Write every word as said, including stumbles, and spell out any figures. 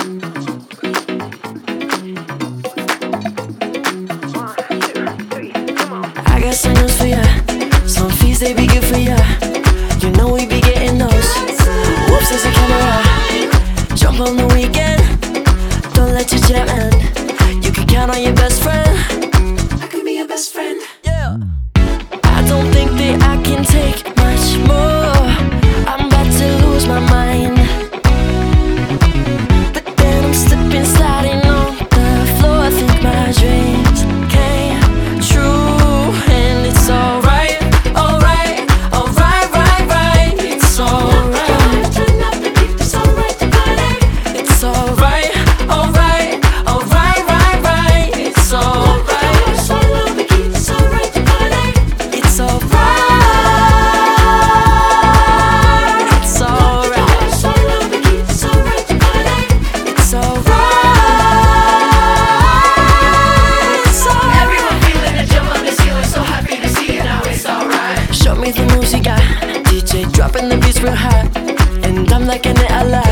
I got some news for ya. Some fees they be good for ya. You know we be getting those. Whoops, there's a camera. Jump on the weekend. Don't let your jam end. You can count on your best friend. I can be your best friend. Yeah. I don't think that I can take much more. I'm about to lose my mind. But then I'm slipping, sliding on the floor. I think my dreams came true, and it's alright, alright, alright, right, right. It's alright. Turn up the beat, it's alright to party. It's alright, alright, alright, right, right. It's alright. So love the beat, it's alright to party. It's alright. It's alright. So love the beat, it's alright to party. It's alright. It's alright. Everyone feeling the jump on the ceiling, so happy to see it now. It's alright. Show me the moves you got. D J dropping the beats real hot, and I'm liking it a lot.